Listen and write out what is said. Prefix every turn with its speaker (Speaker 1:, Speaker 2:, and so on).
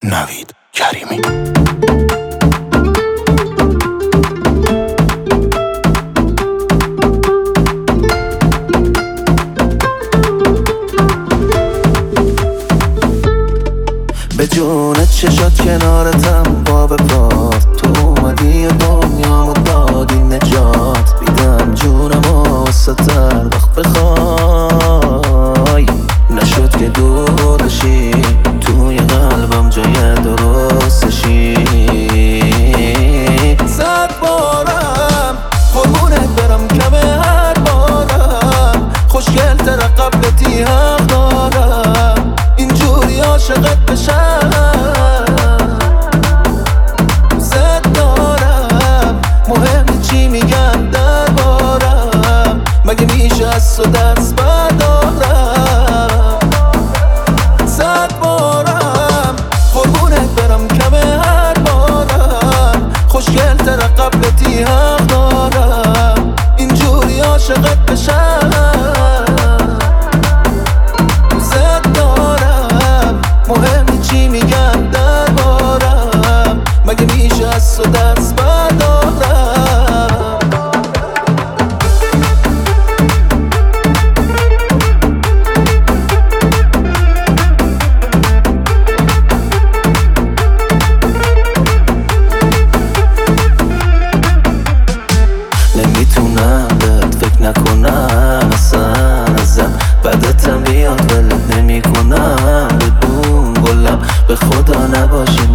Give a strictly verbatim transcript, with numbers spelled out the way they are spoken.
Speaker 1: نوید کریمی.
Speaker 2: به جون چشات کنارتم با به پات، تو اومدی دنیامو دادی نجات. بیدم جونمو ستر وقت بخوای، نشد که دور بشی، توی قلبم جای درستشی. صد بارم قربونت برم کمه هر بارم، خوشگل تر قبلتی حق دارم، اینجوری عاشقت بشم. زد دارم مهم چی میگن دربارم، مگه میشه از تو دست بردارم. زد بارم قربونت برم کمه هر بارم، خوشگل تر قبلتی حق دارم، اینجوری عاشقت بشم. مهم چی میگن دربارم، مگه میشه از تو دست بردارم. نمیتونم بهت فکر نکنم اصلا ازم، بدتم بیاد ولت نمی کنم. بدون گلم به خدا نباشی